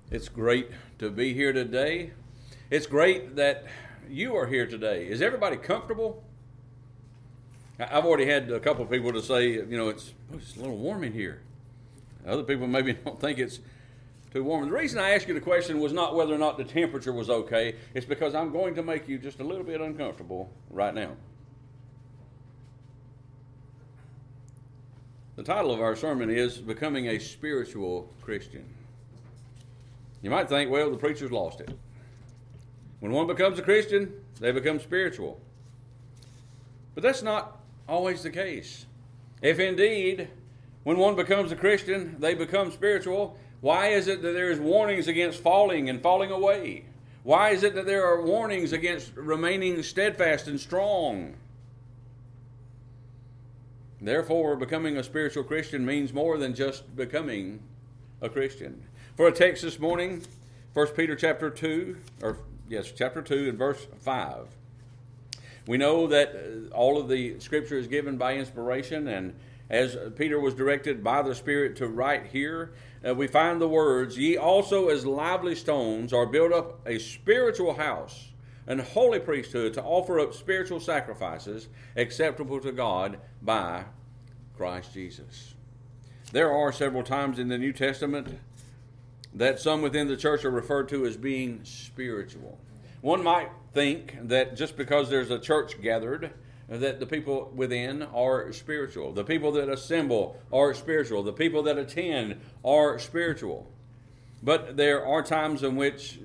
It's great to be here today. It's great that you are here today. Is everybody comfortable? I've already had a couple of people to say, it's a little warm in here. Other people maybe don't think it's too warm. The reason I asked you the question was not whether or not the temperature was okay. It's because I'm going to make you just a little bit uncomfortable right now. The title of our sermon is Becoming a Spiritual Christian. You might think, well, the preacher's lost it. When one becomes a Christian, they become spiritual. But that's not always the case. If indeed, when one becomes a Christian, they become spiritual, why is it that there is warnings against falling and falling away? Why is it that there are warnings against remaining steadfast and strong? Therefore, becoming a spiritual Christian means more than just becoming a Christian. For a text this morning, 1 Peter chapter 2 and verse 5. We know that all of the Scripture is given by inspiration, and as Peter was directed by the Spirit to write here, we find the words, "Ye also as lively stones are built up a spiritual house, and holy priesthood to offer up spiritual sacrifices acceptable to God by Christ Jesus." There are several times in the New Testament that some within the church are referred to as being spiritual. One might think that just because there's a church gathered, that the people within are spiritual. The people that assemble are spiritual. The people that attend are spiritual. But there are times in which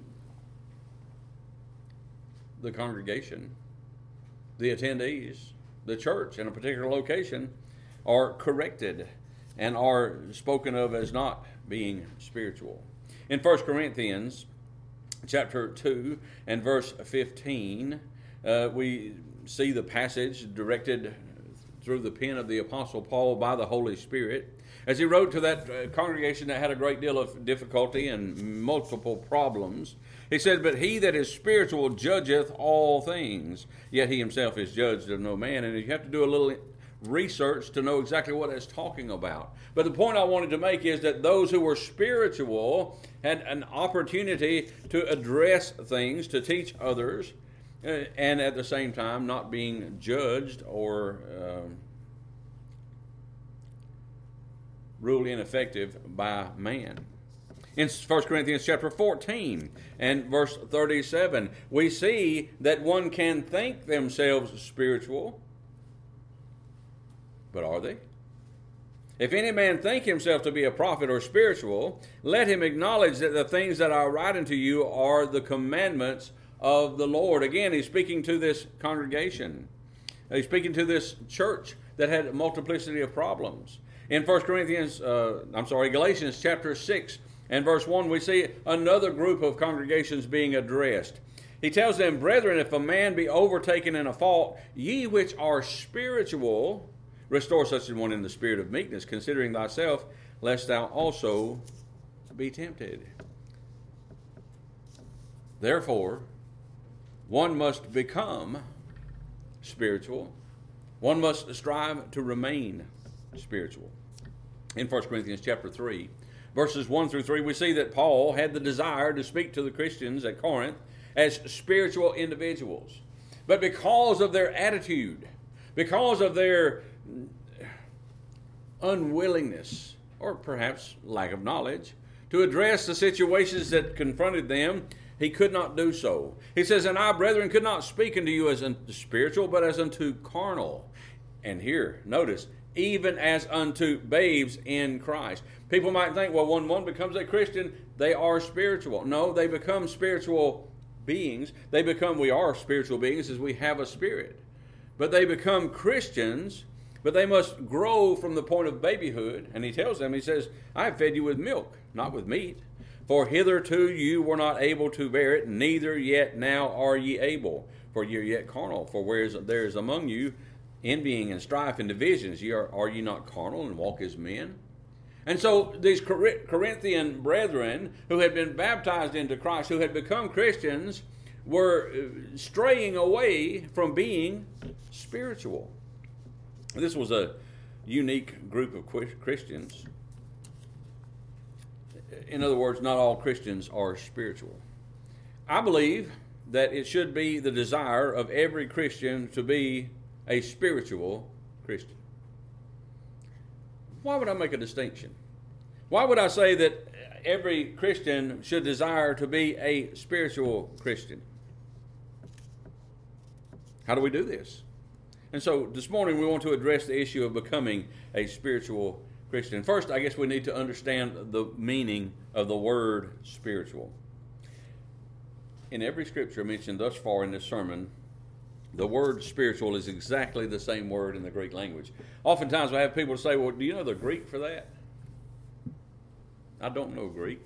the congregation, the attendees, the church in a particular location are corrected and are spoken of as not being spiritual. In 1 Corinthians chapter 2 and verse 15, we see the passage directed through the pen of the Apostle Paul by the Holy Spirit as he wrote to that congregation that had a great deal of difficulty and multiple problems. He said, "But he that is spiritual judgeth all things, yet he himself is judged of no man." And you have to do a little research to know exactly what it's talking about. But the point I wanted to make is that those who were spiritual had an opportunity to address things, to teach others, and at the same time not being judged or ruled ineffective by man. In 1 Corinthians chapter 14 and verse 37, we see that one can think themselves spiritual, but are they? "If any man think himself to be a prophet or spiritual, let him acknowledge that the things that I write unto you are the commandments of the Lord." Again, he's speaking to this congregation. He's speaking to this church that had a multiplicity of problems. In Galatians chapter 6 and verse 1, we see another group of congregations being addressed. He tells them, "Brethren, if a man be overtaken in a fault, ye which are spiritual, restore such an one in the spirit of meekness, considering thyself, lest thou also be tempted." Therefore, one must become spiritual. One must strive to remain spiritual. In 1 Corinthians chapter 3, verses 1 through 3, we see that Paul had the desire to speak to the Christians at Corinth as spiritual individuals. But because of their attitude, because of their unwillingness, or perhaps lack of knowledge, to address the situations that confronted them, he could not do so. He says, "And I, brethren, could not speak unto you as unto spiritual, but as unto carnal." And here, notice, even as unto babes in Christ. People might think, well, when one becomes a Christian, they are spiritual. No, they become spiritual beings. We are spiritual beings as we have a spirit. But they become Christians, but they must grow from the point of babyhood. And he tells them, he says, "I have fed you with milk, not with meat. For hitherto you were not able to bear it, neither yet now are ye able. For ye are yet carnal. For whereas there is among you envying and strife and divisions, are ye not carnal and walk as men?" And so these Corinthian brethren who had been baptized into Christ, who had become Christians, were straying away from being spiritual. This was a unique group of Christians. In other words, not all Christians are spiritual. I believe that it should be the desire of every Christian to be a spiritual Christian. Why would I make a distinction? Why would I say that every Christian should desire to be a spiritual Christian? How do we do this? And so this morning we want to address the issue of becoming a spiritual Christian. First, I guess we need to understand the meaning of the word spiritual. In every scripture mentioned thus far in this sermon, the word spiritual is exactly the same word in the Greek language. Oftentimes I have people say, well, do you know the Greek for that? I don't know Greek.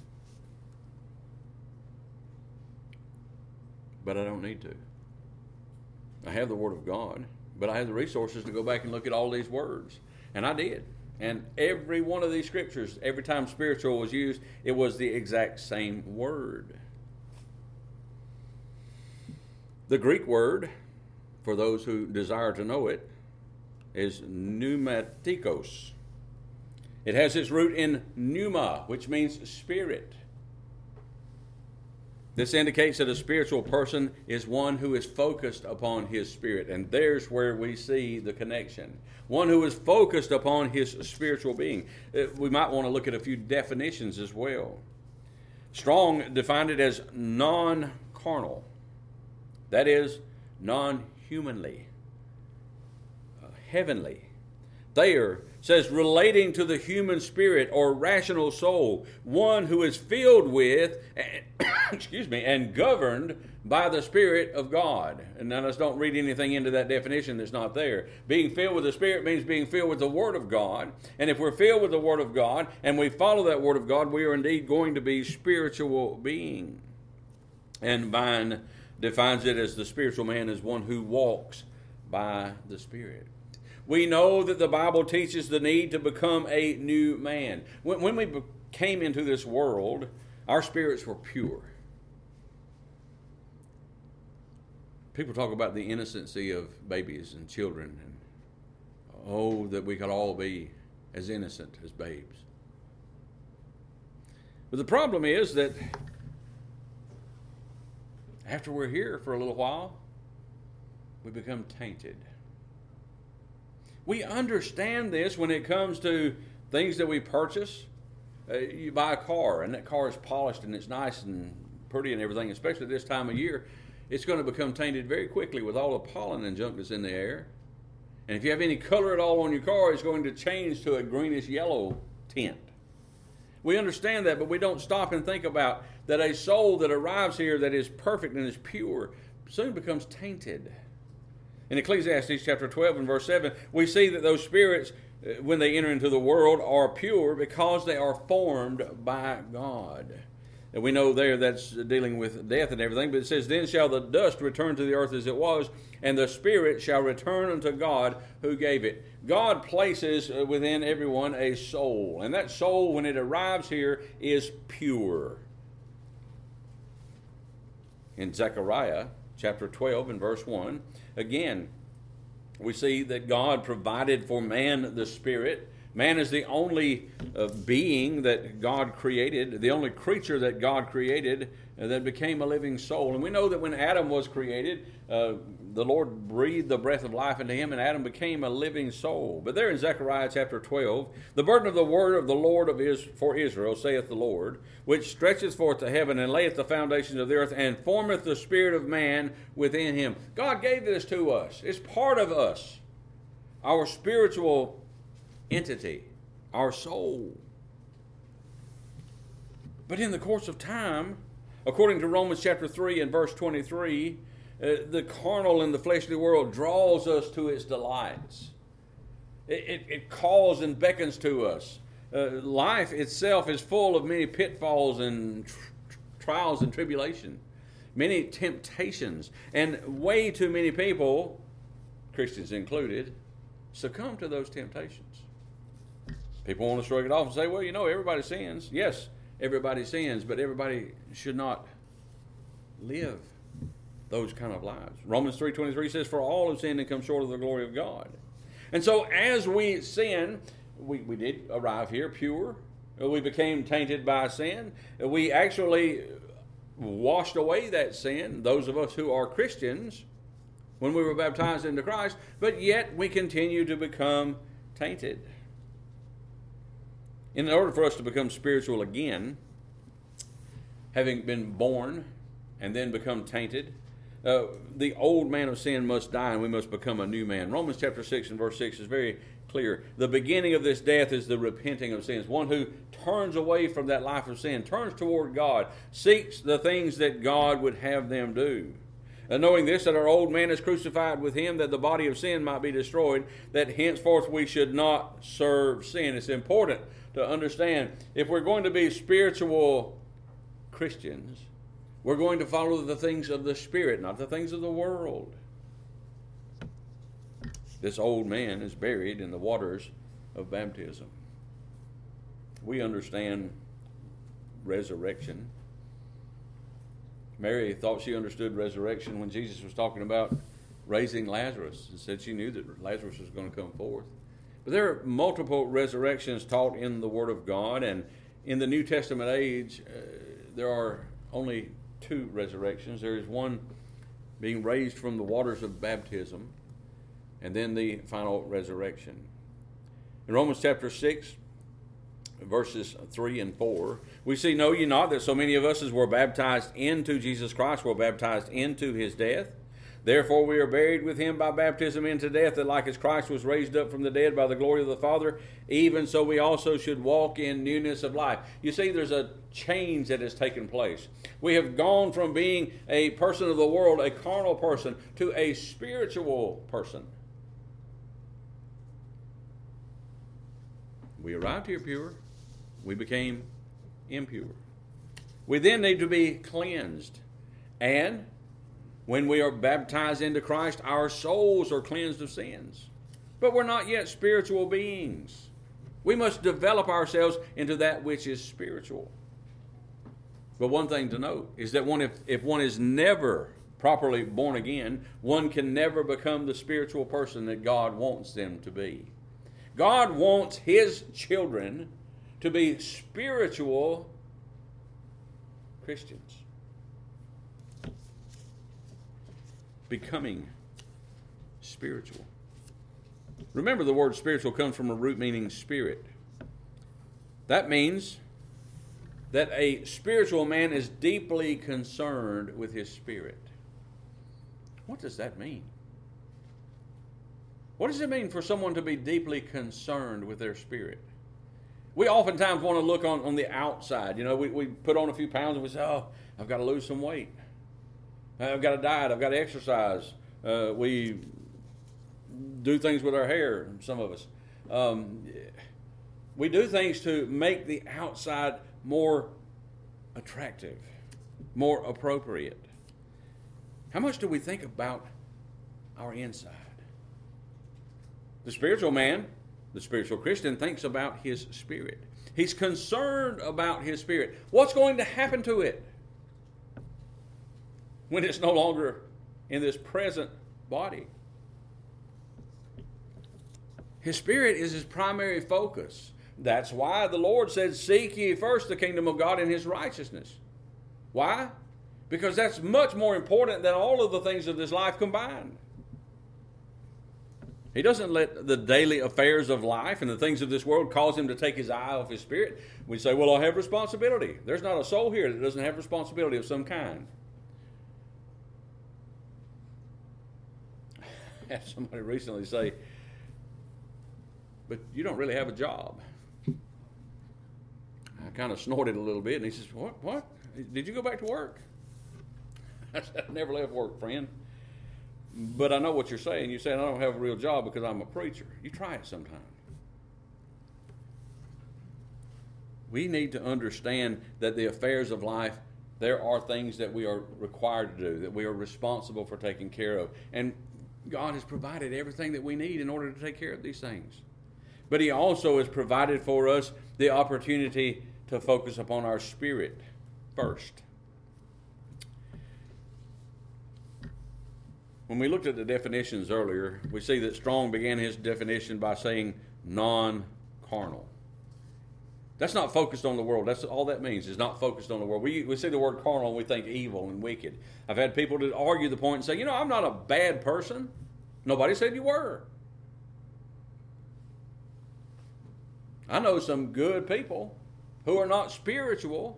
But I don't need to. I have the Word of God, but I have the resources to go back and look at all these words. And I did. And every one of these scriptures, every time spiritual was used, it was the exact same word. The Greek word, for those who desire to know it, is pneumatikos. It has its root in pneuma, which means spirit. This indicates that a spiritual person is one who is focused upon his spirit. And there's where we see the connection. One who is focused upon his spiritual being. We might want to look at a few definitions as well. Strong defined it as non-carnal. That is, non-humanly. Heavenly. Thayer says relating to the human spirit or rational soul, one who is filled with, and governed by the Spirit of God. And now let's don't read anything into that definition that's not there. Being filled with the Spirit means being filled with the Word of God. And if we're filled with the Word of God and we follow that Word of God, we are indeed going to be spiritual beings. And Vine defines it as the spiritual man as one who walks by the Spirit. We know that the Bible teaches the need to become a new man. When we came into this world, our spirits were pure. People talk about the innocency of babies and children, and oh, that we could all be as innocent as babes. But the problem is that after we're here for a little while, we become tainted. We understand this when it comes to things that we purchase. You buy a car, and that car is polished, and it's nice and pretty and everything, especially this time of year. It's going to become tainted very quickly with all the pollen and junk that's in the air. And if you have any color at all on your car, it's going to change to a greenish yellow tint. We understand that, but we don't stop and think about that a soul that arrives here that is perfect and is pure soon becomes tainted. In Ecclesiastes chapter 12 and verse 7, we see that those spirits, when they enter into the world, are pure because they are formed by God. And we know there that's dealing with death and everything, but it says, then shall the dust return to the earth as it was, and the spirit shall return unto God who gave it. God places within everyone a soul, and that soul, when it arrives here, is pure. In Zechariah chapter 12 and verse 1, again, we see that God provided for man the Spirit. Man is the only being that God created, the only creature that God created that became a living soul. And we know that when Adam was created, the Lord breathed the breath of life into him, and Adam became a living soul. But there in Zechariah chapter 12, the burden of the word of the Lord for Israel, saith the Lord, which stretcheth forth to heaven and layeth the foundations of the earth, and formeth the spirit of man within him. God gave this to us. It's part of us, our spiritual entity, our soul. But in the course of time, according to Romans chapter 3 and verse 23, the carnal and the fleshly world draws us to its delights. It calls and beckons to us. Life itself is full of many pitfalls and trials and tribulation, many temptations, and way too many people, Christians included, succumb to those temptations. People want to shrug it off and say, well, everybody sins. Yes, everybody sins, but everybody should not live those kind of lives. Romans 3:23 says, for all have sinned and come short of the glory of God. And so as we sin, we did arrive here pure. we became tainted by sin. We actually washed away that sin, those of us who are Christians, when we were baptized into Christ, but yet we continue to become tainted. In order for us to become spiritual again, having been born and then become tainted, the old man of sin must die and we must become a new man. Romans chapter 6 and verse 6 is very clear. The beginning of this death is the repenting of sins. One who turns away from that life of sin, turns toward God, seeks the things that God would have them do. And knowing this, that our old man is crucified with him, that the body of sin might be destroyed, that henceforth we should not serve sin. It's important to understand, if we're going to be spiritual Christians, we're going to follow the things of the Spirit, not the things of the world. This old man is buried in the waters of baptism. We understand resurrection. Mary thought she understood resurrection when Jesus was talking about raising Lazarus, and said she knew that Lazarus was going to come forth. But there are multiple resurrections taught in the Word of God, and in the New Testament age, there are only two resurrections. There is one being raised from the waters of baptism, and then the final resurrection. In Romans chapter 6, verses 3 and 4, we see, know ye not that so many of us as were baptized into Jesus Christ were baptized into his death? Therefore we are buried with him by baptism into death, that like as Christ was raised up from the dead by the glory of the Father, even so we also should walk in newness of life. You see, there's a change that has taken place. We have gone from being a person of the world, a carnal person, to a spiritual person. We arrived here pure. We became impure. We then need to be cleansed. And when we are baptized into Christ, our souls are cleansed of sins. But we're not yet spiritual beings. We must develop ourselves into that which is spiritual. But one thing to note is that if one is never properly born again, one can never become the spiritual person that God wants them to be. God wants his children to be spiritual Christians. Becoming spiritual. Remember, the word spiritual comes from a root meaning spirit. That means that a spiritual man is deeply concerned with his spirit. What does that mean? What does it mean for someone to be deeply concerned with their spirit? We oftentimes want to look on the outside. You know, we put on a few pounds and we say, oh, I've got to lose some weight. I've got to diet. I've got to exercise. We do things with our hair, some of us. We do things to make the outside more attractive, more appropriate. How much do we think about our inside? The spiritual man, the spiritual Christian, thinks about his spirit. He's concerned about his spirit. What's going to happen to it when it's no longer in this present body? His spirit is his primary focus. That's why the Lord said, seek ye first the kingdom of God and his righteousness. Why? Because that's much more important than all of the things of this life combined. He doesn't let the daily affairs of life and the things of this world cause him to take his eye off his spirit. We say, well, I have responsibility. There's not a soul here that doesn't have responsibility of some kind. I had somebody recently say, but you don't really have a job. I kind of snorted a little bit, and he says, what? Did you go back to work? I said, I never left work, friend. But I know what you're saying. You're saying I don't have a real job because I'm a preacher. You try it sometime. We need to understand that the affairs of life, there are things that we are required to do, that we are responsible for taking care of. And God has provided everything that we need in order to take care of these things. But he also has provided for us the opportunity to focus upon our spirit first. When we looked at the definitions earlier, we see that Strong began his definition by saying non-carnal. That's not focused on the world. That's all that means, is not focused on the world. We see the word carnal and we think evil and wicked. I've had people to argue the point and say, I'm not a bad person. Nobody said you were. I know some good people who are not spiritual.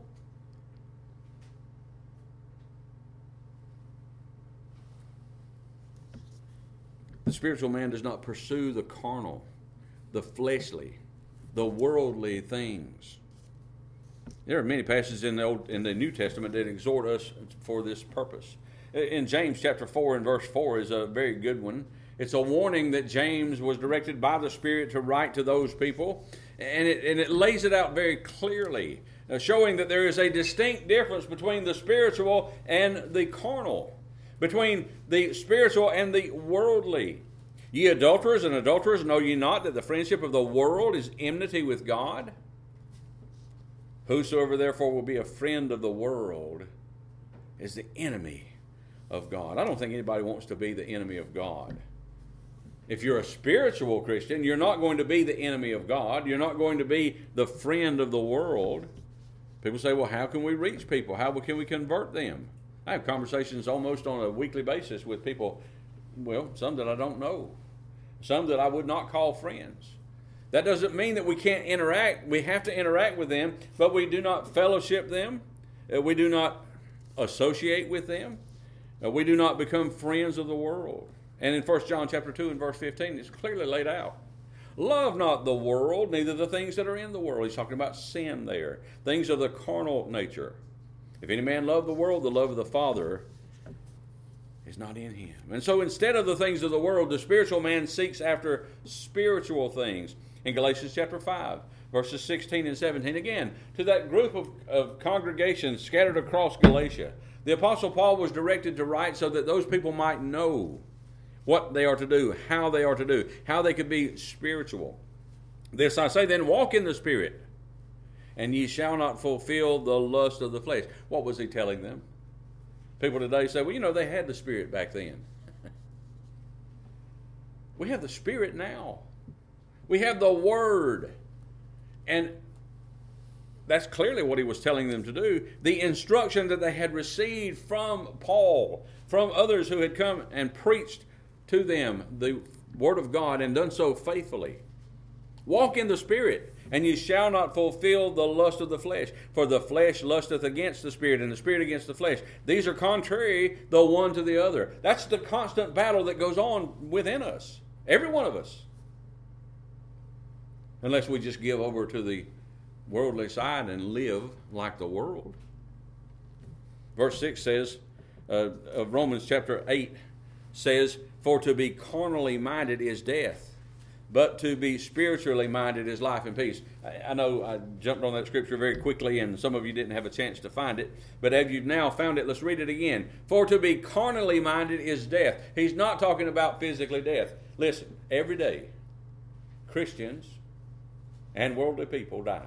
The spiritual man does not pursue the carnal, the fleshly, the worldly things. There are many passages in the New Testament that exhort us for this purpose. In James chapter 4 and verse 4 is a very good one. It's a warning that James was directed by the Spirit to write to those people, and it lays it out very clearly, showing that there is a distinct difference between the spiritual and the carnal, between the spiritual and the worldly. Ye adulterers and adulterers, know ye not that the friendship of the world is enmity with God? Whosoever therefore will be a friend of the world is the enemy of God. I don't think anybody wants to be the enemy of God. If you're a spiritual Christian, you're not going to be the enemy of God. You're not going to be the friend of the world. People say, well, how can we reach people? How can we convert them? I have conversations almost on a weekly basis with people, well, some that I don't know, some that I would not call friends. That doesn't mean that we can't interact. We have to interact with them, but we do not fellowship them. We do not associate with them. We do not become friends of the world. And in 1 John chapter 2 and verse 15, it's clearly laid out. Love not the world, neither the things that are in the world. He's talking about sin there. Things of the carnal nature. If any man love the world, the love of the Father is not in him. And so instead of the things of the world, the spiritual man seeks after spiritual things. In Galatians chapter 5, verses 16 and 17, again, to that group of congregations scattered across Galatia, the Apostle Paul was directed to write so that those people might know what they are to do, how they are to do, how they could be spiritual. This I say then, walk in the Spirit, and ye shall not fulfill the lust of the flesh. What was he telling them? People today say, well, they had the Spirit back then. We have the Spirit now. We have the Word. And that's clearly what he was telling them to do. The instruction that they had received from Paul, from others who had come and preached to them the Word of God and done so faithfully. Walk in the Spirit, and ye shall not fulfill the lust of the flesh. For the flesh lusteth against the Spirit, and the Spirit against the flesh. These are contrary the one to the other. That's the constant battle that goes on within us. Every one of us. Unless we just give over to the worldly side and live like the world. Verse 6 says, of Romans chapter 8 says, for to be carnally minded is death, but to be spiritually minded is life and peace. I know I jumped on that scripture very quickly, and some of you didn't have a chance to find it, but as you've now found it, let's read it again. For to be carnally minded is death. He's not talking about physically death. Listen, every day, Christians and worldly people die.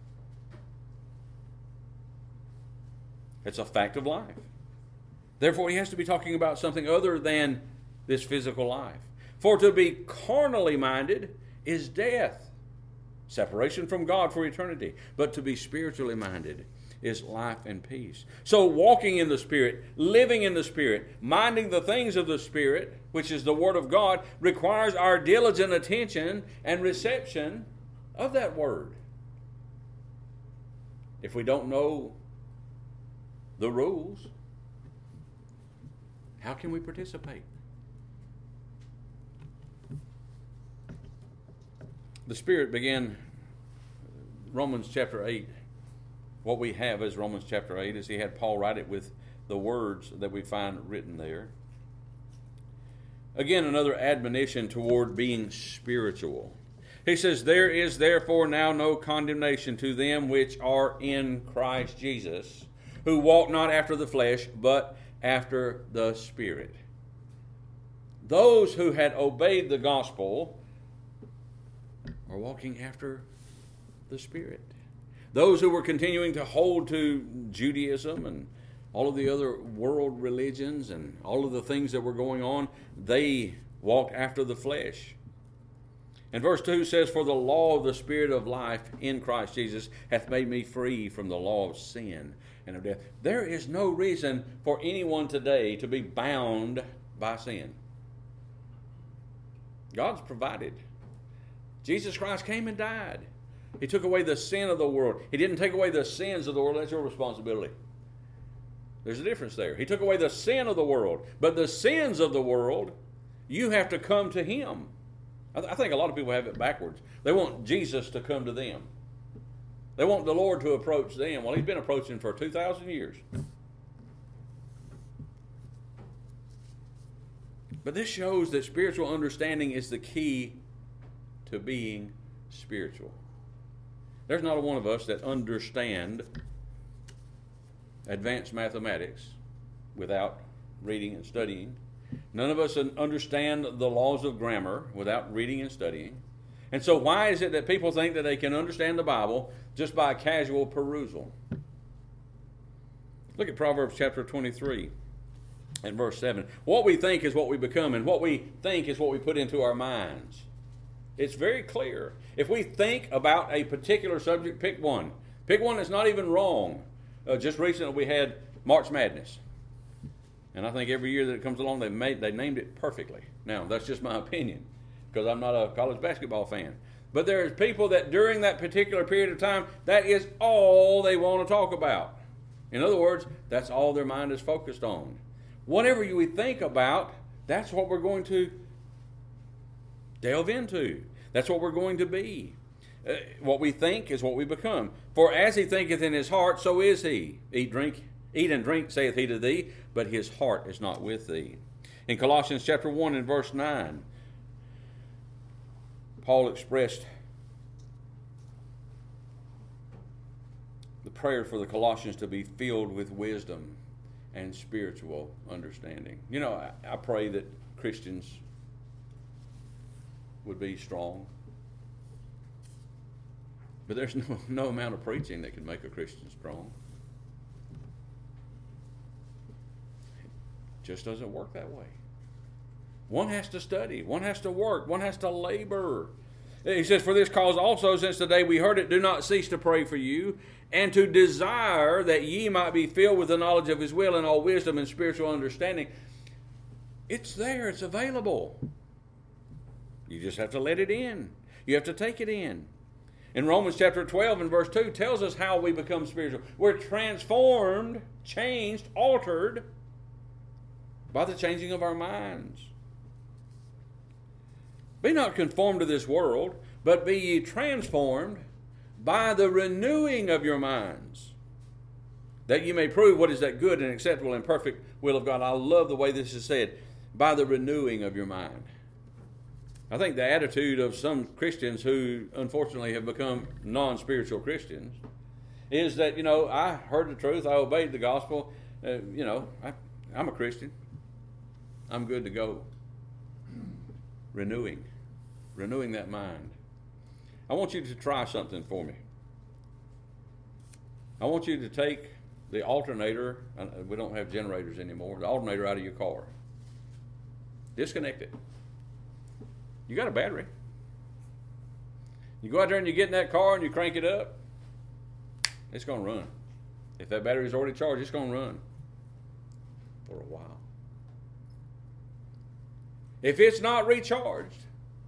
It's a fact of life. Therefore, he has to be talking about something other than this physical life. For to be carnally minded is death, separation from God for eternity. But to be spiritually minded is life and peace. So walking in the Spirit, living in the Spirit, minding the things of the Spirit, which is the Word of God, requires our diligent attention and reception of that Word. If we don't know the rules, how can we participate? The Spirit began Romans chapter 8. What we have as Romans chapter 8 is he had Paul write it with the words that we find written there. Again, another admonition toward being spiritual. He says, there is therefore now no condemnation to them which are in Christ Jesus, who walk not after the flesh, but after the Spirit. Those who had obeyed the gospel are walking after the Spirit. Those who were continuing to hold to Judaism and all of the other world religions and all of the things that were going on, they walked after the flesh. And verse 2 says, "For the law of the Spirit of life in Christ Jesus hath made me free from the law of sin and of death." There is no reason for anyone today to be bound by sin. God's provided. Jesus Christ came and died. He took away the sin of the world. He didn't take away the sins of the world. That's your responsibility. There's a difference there. He took away the sin of the world. But the sins of the world, you have to come to Him. I think a lot of people have it backwards. They want Jesus to come to them. They want the Lord to approach them. Well, He's been approaching for 2,000 years. But this shows that spiritual understanding is the key to being spiritual. There's not a one of us that understand advanced mathematics without reading and studying. None of us understand the laws of grammar without reading and studying. And so why is it that people think that they can understand the Bible just by casual perusal? Look at Proverbs chapter 23 and verse 7. What we think is what we become, and what we think is what we put into our minds. It's very clear. If we think about a particular subject, pick one. Pick one that's not even wrong. Just recently we had March Madness. And I think every year that it comes along, they named it perfectly. Now, that's just my opinion, because I'm not a college basketball fan. But there's people that during that particular period of time, that is all they want to talk about. In other words, that's all their mind is focused on. Whatever we think about, that's what we're going to delve into. That's what we're going to be. What we think is what we become. For as he thinketh in his heart, so is he. Eat and drink, saith he to thee, but his heart is not with thee. In Colossians chapter 1 and verse 9, Paul expressed the prayer for the Colossians to be filled with wisdom and spiritual understanding. You know, I pray that Christians would be strong. But there's no amount of preaching that can make a Christian strong. It just doesn't work that way. One has to study. One has to work. One has to labor. He says, "For this cause also, since the day we heard it, do not cease to pray for you, and to desire that ye might be filled with the knowledge of his will and all wisdom and spiritual understanding." It's there. It's available. You just have to let it in. You have to take it in. In Romans chapter 12 and verse 2 tells us how we become spiritual. We're transformed, changed, altered by the changing of our minds. Be not conformed to this world, but be ye transformed by the renewing of your minds, that ye may prove what is that good and acceptable and perfect will of God. I love the way this is said, by the renewing of your mind. I think the attitude of some Christians who unfortunately have become non-spiritual Christians is that, I heard the truth, I obeyed the gospel, I'm a Christian, I'm good to go. Renewing that mind. I want you to try something for me. I want you to take the alternator, we don't have generators anymore, the alternator out of your car. Disconnect it. You got a battery. You go out there and you get in that car and you crank it up, it's going to run. If that battery is already charged, it's going to run for a while. If it's not recharged,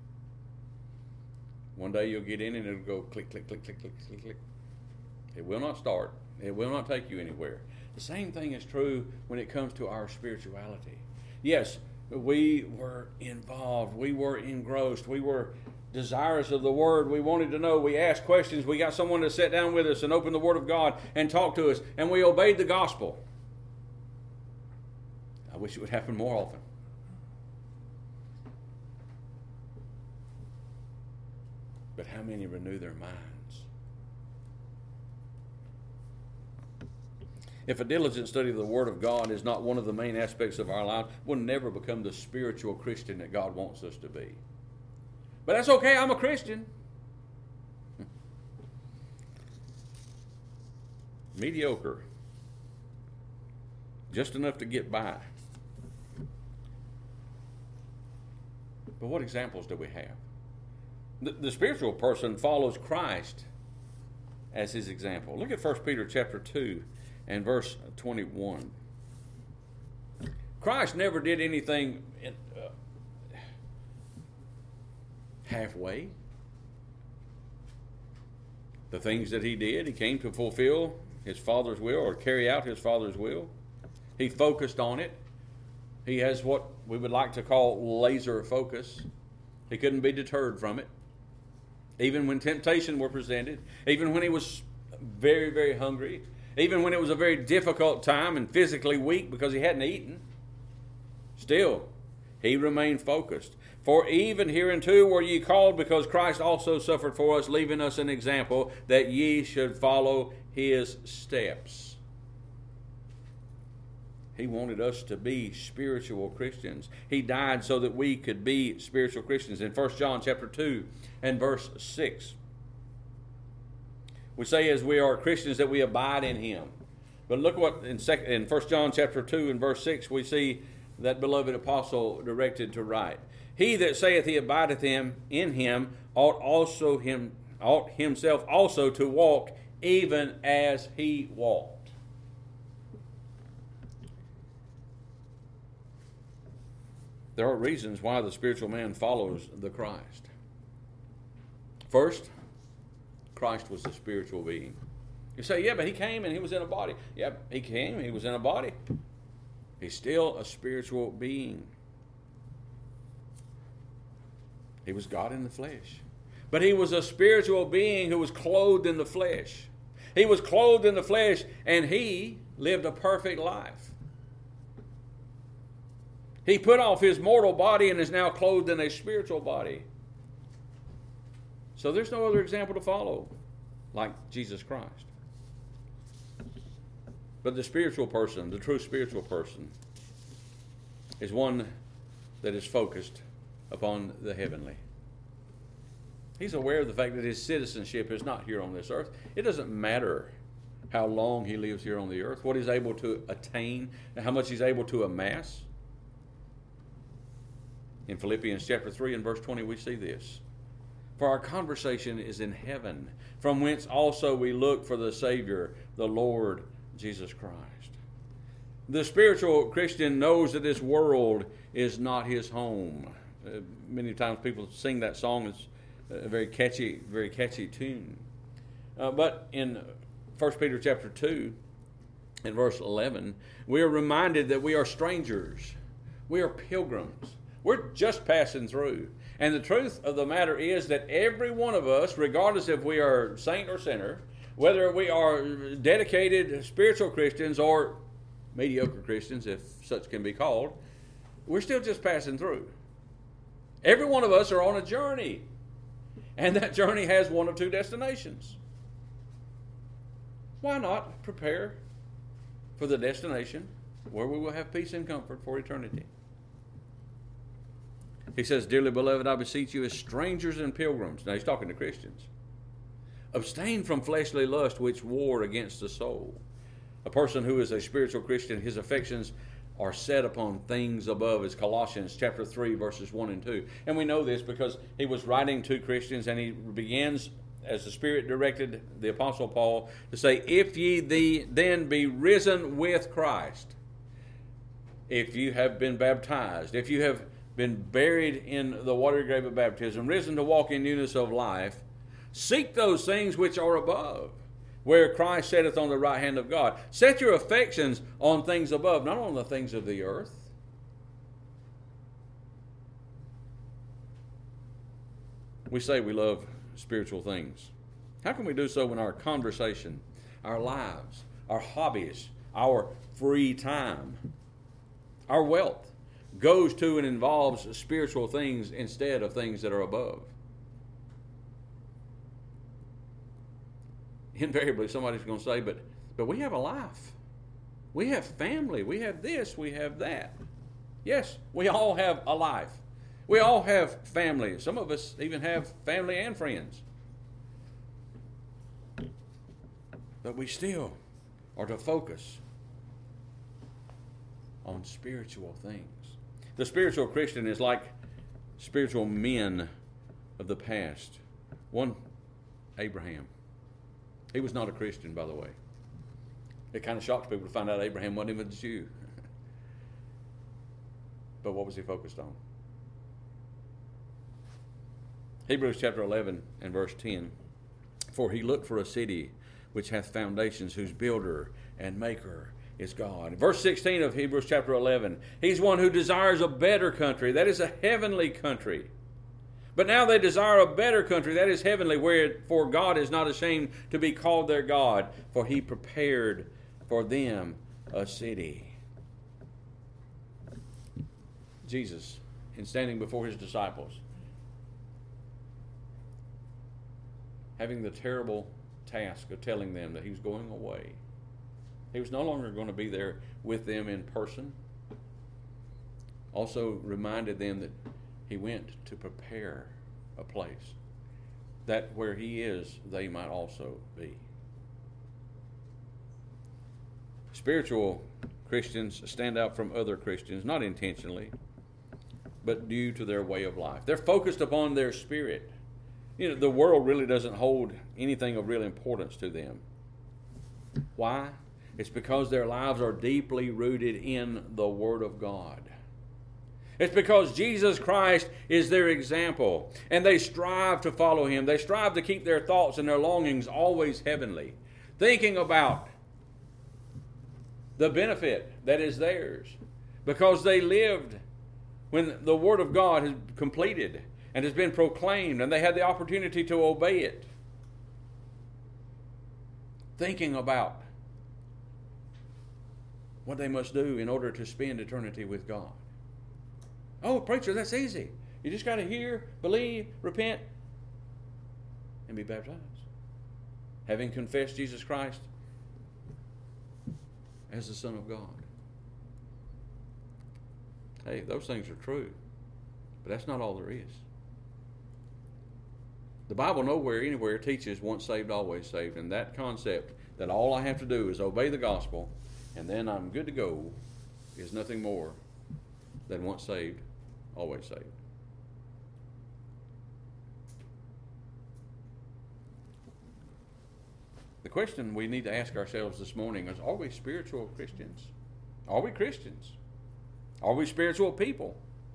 one day you'll get in and it'll go click, click, click, click, click, click, click. It will not start. It will not take you anywhere. The same thing is true when it comes to our spirituality. Yes, we were involved. We were engrossed. We were desirous of the Word. We wanted to know. We asked questions. We got someone to sit down with us and open the Word of God and talk to us. And we obeyed the gospel. I wish it would happen more often. But how many renew their minds? If a diligent study of the Word of God is not one of the main aspects of our life, we'll never become the spiritual Christian that God wants us to be. But that's okay, I'm a Christian. Mediocre. Just enough to get by. But what examples do we have? The spiritual person follows Christ as his example. Look at 1 Peter chapter 2 and verse 21. Christ never did anything halfway. The things that he did, he came to fulfill his Father's will or carry out his Father's will. He focused on it. He has what we would like to call laser focus. He couldn't be deterred from it. Even when temptation were presented, even when he was very, very hungry, even when it was a very difficult time and physically weak because he hadn't eaten, still, he remained focused. For even hereunto were ye called, because Christ also suffered for us, leaving us an example that ye should follow his steps. He wanted us to be spiritual Christians. He died so that we could be spiritual Christians. In 1 John chapter 2 and verse 6, we say as we are Christians that we abide in him. But look what in 1 John chapter 2 and verse 6 we see that beloved apostle directed to write. He that saith he abideth in him ought himself also to walk even as he walked. There are reasons why the spiritual man follows the Christ. First, Christ was a spiritual being. You say, yeah, but he came and he was in a body. Yeah, he came, he was in a body. He's still a spiritual being. He was God in the flesh. But he was a spiritual being who was clothed in the flesh. He was clothed in the flesh and he lived a perfect life. He put off his mortal body and is now clothed in a spiritual body. So there's no other example to follow like Jesus Christ. But the spiritual person, the true spiritual person, is one that is focused upon the heavenly. He's aware of the fact that his citizenship is not here on this earth. It doesn't matter how long he lives here on the earth, what he's able to attain, and how much he's able to amass. In Philippians chapter 3 and verse 20 we see this. For our conversation is in heaven, from whence also we look for the Savior, the Lord Jesus Christ. The spiritual Christian knows that this world is not his home. Many times people sing that song. It's a very catchy tune. But in 1 Peter chapter 2 and verse 11, we are reminded that we are strangers. We are pilgrims. We're just passing through. And the truth of the matter is that every one of us, regardless if we are saint or sinner, whether we are dedicated spiritual Christians or mediocre Christians, if such can be called, we're still just passing through. Every one of us are on a journey. And that journey has one of two destinations. Why not prepare for the destination where we will have peace and comfort for eternity? He says, dearly beloved, I beseech you as strangers and pilgrims. Now he's talking to Christians. Abstain from fleshly lust which war against the soul. A person who is a spiritual Christian, his affections are set upon things above, as Colossians chapter 3 verses 1 and 2. And we know this because he was writing to Christians and he begins, as the Spirit directed the Apostle Paul, to say, if ye then be risen with Christ, if you have been baptized, if you have been buried in the watery grave of baptism, risen to walk in newness of life, seek those things which are above, where Christ sitteth on the right hand of God. Set your affections on things above, not on the things of the earth. We say we love spiritual things. How can we do so when our conversation, our lives, our hobbies, our free time, our wealth goes to and involves spiritual things instead of things that are above? Invariably, somebody's going to say, but we have a life. We have family. We have this. We have that. Yes, we all have a life. We all have family. Some of us even have family and friends. But we still are to focus on spiritual things. The spiritual Christian is like spiritual men of the past. One, Abraham. He was not a Christian, by the way. It kind of shocks people to find out Abraham wasn't even a Jew. But what was he focused on? Hebrews chapter 11 and verse 10. For he looked for a city which hath foundations, whose builder and maker is God. Verse 16 of Hebrews chapter 11. He's one who desires a better country. That is a heavenly country. But now they desire a better country, that is heavenly, wherefore God is not ashamed to be called their God, for he prepared for them a city. Jesus, in standing before his disciples, having the terrible task of telling them that he was going away. He was no longer going to be there with them in person. Also reminded them that he went to prepare a place, that where he is, they might also be. Spiritual Christians stand out from other Christians, not intentionally, but due to their way of life. They're focused upon their spirit. The world really doesn't hold anything of real importance to them. Why? It's because their lives are deeply rooted in the Word of God. It's because Jesus Christ is their example, and they strive to follow him. They strive to keep their thoughts and their longings always heavenly, thinking about the benefit that is theirs, because they lived when the Word of God has completed and has been proclaimed, and they had the opportunity to obey it. Thinking about what they must do in order to spend eternity with God. Oh, preacher, that's easy. You just got to hear, believe, repent, and be baptized. Having confessed Jesus Christ as the Son of God. Hey, those things are true, but that's not all there is. The Bible nowhere, anywhere teaches once saved, always saved, and that concept that all I have to do is obey the gospel and then I'm good to go is nothing more than once saved, always saved. The question we need to ask ourselves this morning is, are we spiritual Christians? Are we Christians? Are we spiritual people?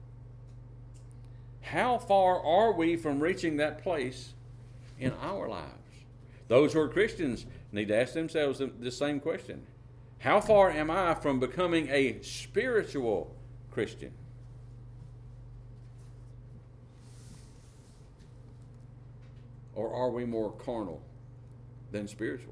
How far are we from reaching that place in our lives? Those who are Christians need to ask themselves this same question. How far am I from becoming a spiritual Christian? Or are we more carnal than spiritual?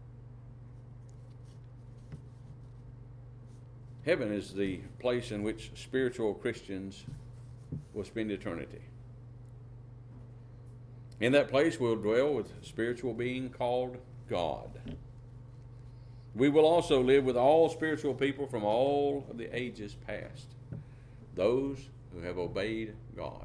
Heaven is the place in which spiritual Christians will spend eternity. In that place we'll dwell with a spiritual being called God. We will also live with all spiritual people from all of the ages past, those who have obeyed God.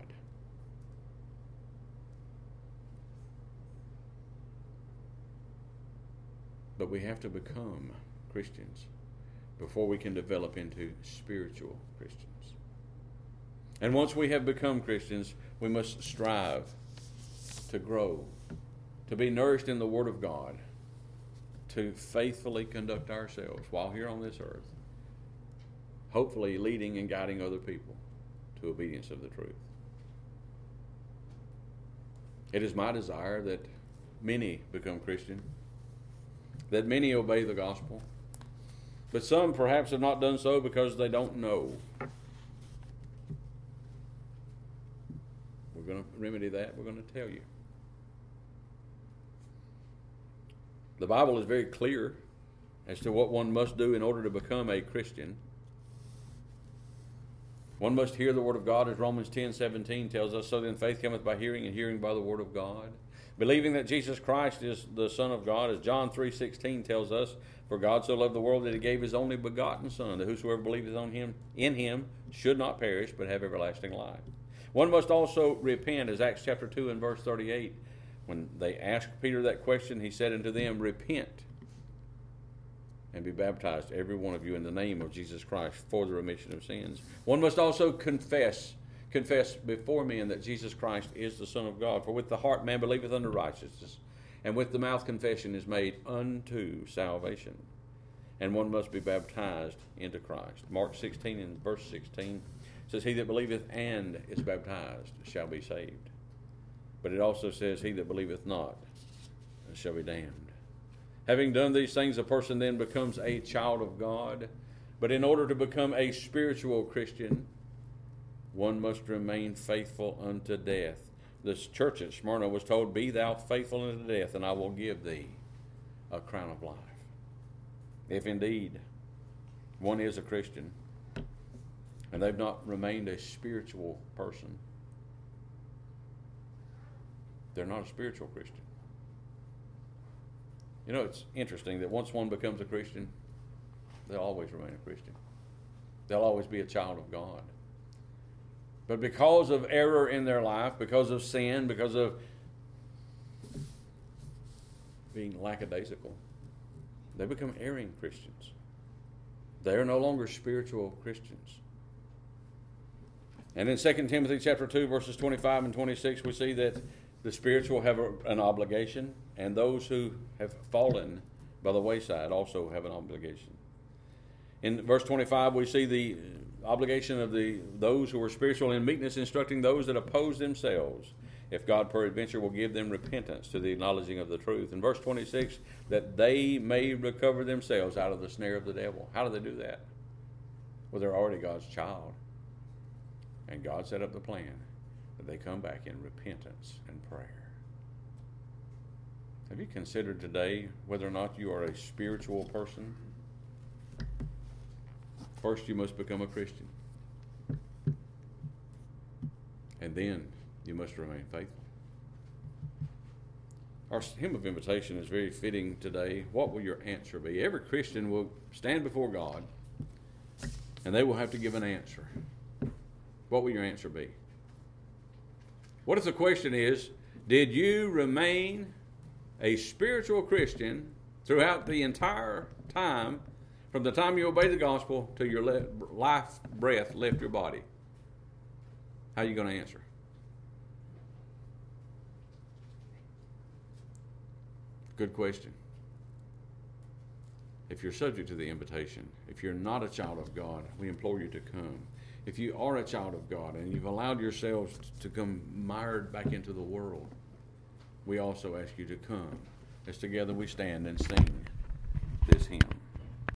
But we have to become Christians before we can develop into spiritual Christians. And once we have become Christians, we must strive to grow, to be nourished in the Word of God, to faithfully conduct ourselves while here on this earth, hopefully leading and guiding other people to obedience of the truth. It is my desire that many become Christian, that many obey the gospel, but some perhaps have not done so because they don't know. We're going to remedy that. We're going to tell you. The Bible is very clear as to what one must do in order to become a Christian. One must hear the Word of God, as Romans 10:17 tells us. So then faith cometh by hearing, and hearing by the Word of God. Believing that Jesus Christ is the Son of God, as John 3:16 tells us, for God so loved the world that he gave his only begotten Son, that whosoever believeth on him, in him, should not perish, but have everlasting life. One must also repent, as Acts chapter 2 and verse 38. When they asked Peter that question, he said unto them, repent and be baptized, every one of you, in the name of Jesus Christ, for the remission of sins. One must also confess confess before men that Jesus Christ is the Son of God. For with the heart man believeth unto righteousness, and with the mouth confession is made unto salvation. And one must be baptized into Christ. Mark 16 and verse 16 says, he that believeth and is baptized shall be saved. But it also says, he that believeth not shall be damned. Having done these things, a person then becomes a child of God. But in order to become a spiritual Christian, one must remain faithful unto death. This church at Smyrna was told, be thou faithful unto death, and I will give thee a crown of life. If indeed one is a Christian, and they've not remained a spiritual person, they're not a spiritual Christian. You know, it's interesting that once one becomes a Christian, they'll always remain a Christian. They'll always be a child of God. But because of error in their life, because of sin, because of being lackadaisical, they become erring Christians. They are no longer spiritual Christians. And in 2 Timothy chapter 2, verses 25 and 26, we see that the spiritual have an obligation, and those who have fallen by the wayside also have an obligation. In verse 25, we see the obligation of those who are spiritual in meekness, instructing those that oppose themselves, if God peradventure will give them repentance to the acknowledging of the truth. In verse 26, that they may recover themselves out of the snare of the devil. How do they do that? Well, they're already God's child. And God set up the plan that they come back in repentance and prayer. Have you considered today whether or not you are a spiritual person? First, you must become a Christian. And then you must remain faithful. Our hymn of invitation is very fitting today. What will your answer be? Every Christian will stand before God, and they will have to give an answer. What will your answer be? What if the question is, did you remain a spiritual Christian throughout the entire time, from the time you obeyed the gospel till your life breath left your body? How are you going to answer? Good question. If you're subject to the invitation, if you're not a child of God, we implore you to come. If you are a child of God and you've allowed yourselves to come mired back into the world, we also ask you to come as together we stand and sing.